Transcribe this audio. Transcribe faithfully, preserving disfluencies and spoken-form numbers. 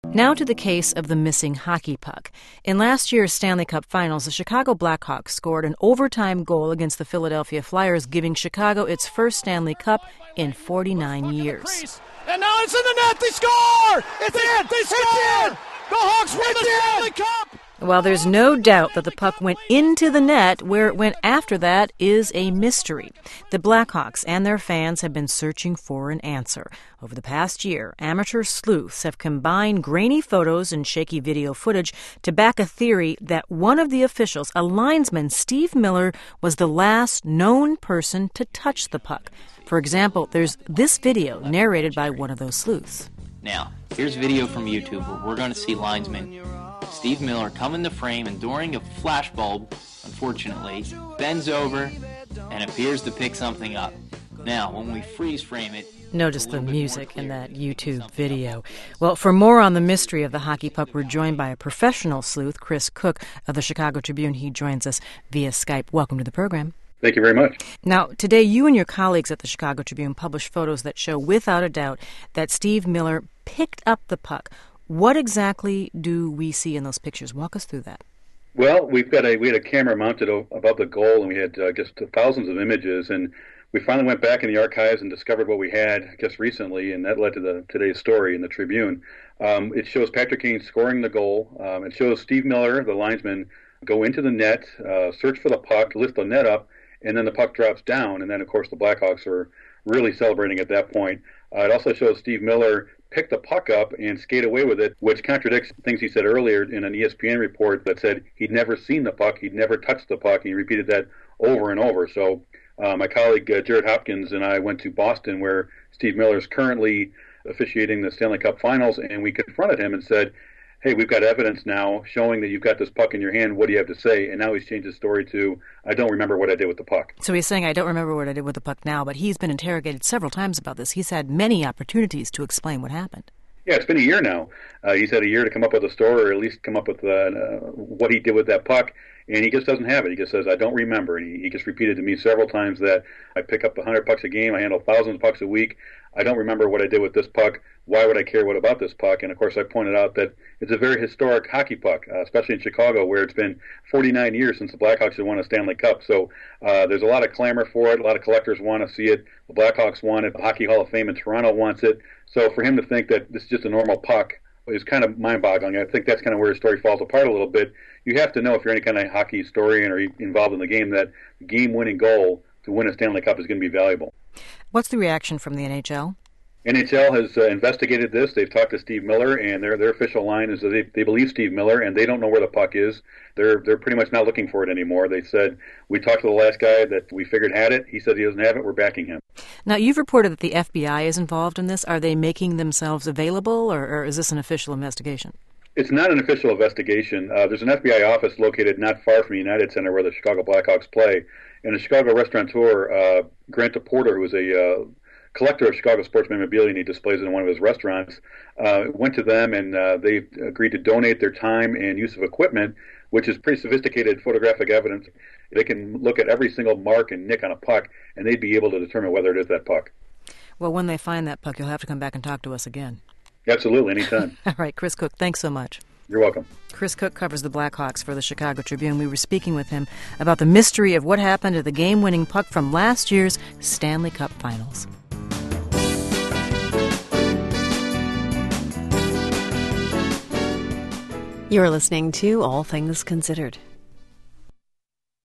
Now to the case of the missing hockey puck. In last year's Stanley Cup Finals, the Chicago Blackhawks scored an overtime goal against the Philadelphia Flyers, giving Chicago its first Stanley Cup in forty-nine years. And now it's in the net. They score! It's in! They score! The Hawks win the Stanley Cup! While there's no doubt that the puck went into the net, where it went after that is a mystery. The Blackhawks and their fans have been searching for an answer. Over the past year, amateur sleuths have combined grainy photos and shaky video footage to back a theory that one of the officials, a linesman, Steve Miller, was the last known person to touch the puck. For example, there's this video narrated by one of those sleuths. Now, here's video from YouTube where we're going to see linesman Steve Miller come in the frame, and during a flashbulb, unfortunately, bends over and appears to pick something up. Now, when we freeze frame it... Notice the music in that YouTube video. Well, for more on the mystery of the hockey puck, we're joined by a professional sleuth, Chris Cook of the Chicago Tribune. He joins us via Skype. Welcome to the program. Thank you very much. Now, today you and your colleagues at the Chicago Tribune published photos that show without a doubt that Steve Miller picked up the puck. What exactly do we see in those pictures? Walk us through that. Well, we've got a we had a camera mounted above the goal, and we had uh, just thousands of images, and we finally went back in the archives and discovered what we had, I guess, recently, and that led to the today's story in the Tribune. Um, it shows Patrick Kane scoring the goal. Um, it shows Steve Miller, the linesman, go into the net, uh, search for the puck, lift the net up, and then the puck drops down, and then, of course, the Blackhawks are really celebrating at that point. Uh, it also shows Steve Miller pick the puck up and skate away with it, which contradicts things he said earlier in an E S P N report that said he'd never seen the puck, he'd never touched the puck, and he repeated that over and over. So uh, my colleague uh, Jared Hopkins and I went to Boston, where Steve Miller is currently officiating the Stanley Cup Finals, and we confronted him and said, hey, we've got evidence now showing that you've got this puck in your hand. What do you have to say? And now he's changed his story to, I don't remember what I did with the puck. So he's saying, I don't remember what I did with the puck now, but he's been interrogated several times about this. He's had many opportunities to explain what happened. Yeah, it's been a year now. Uh, he's had a year to come up with a story, or at least come up with uh, uh, what he did with that puck, and he just doesn't have it. He just says, I don't remember. And he, he just repeated to me several times that I pick up one hundred pucks a game, I handle thousands of pucks a week. I don't remember what I did with this puck. Why would I care what about this puck? And, of course, I pointed out that it's a very historic hockey puck, uh, especially in Chicago, where it's been forty-nine years since the Blackhawks have won a Stanley Cup. So uh, there's a lot of clamor for it. A lot of collectors want to see it. The Blackhawks want it. The Hockey Hall of Fame in Toronto wants it. So for him to think that this is just a normal puck is kind of mind-boggling. I think that's kind of where his story falls apart a little bit. You have to know, if you're any kind of hockey historian or involved in the game, that game-winning goal to win a Stanley Cup is going to be valuable. What's the reaction from the N H L? N H L has uh, investigated this. They've talked to Steve Miller, and their their official line is that they, they believe Steve Miller, and they don't know where the puck is. They're they're pretty much not looking for it anymore. They said, we talked to the last guy that we figured had it. He said he doesn't have it. We're backing him. Now, you've reported that the F B I is involved in this. Are they making themselves available, or, or is this an official investigation? It's not an official investigation. Uh, there's an F B I office located not far from the United Center, where the Chicago Blackhawks play, and a Chicago restaurateur, uh, Grant DePorter, who is a uh, collector of Chicago sports memorabilia, and he displays it in one of his restaurants, uh, went to them, and uh, they agreed to donate their time and use of equipment, which is pretty sophisticated photographic evidence. They can look at every single mark and nick on a puck, and they'd be able to determine whether it is that puck. Well, when they find that puck, you'll have to come back and talk to us again. Absolutely, anytime. All right, Chris Cook, thanks so much. You're welcome. Chris Cook covers the Blackhawks for the Chicago Tribune. We were speaking with him about the mystery of what happened to the game-winning puck from last year's Stanley Cup Finals. You're listening to All Things Considered.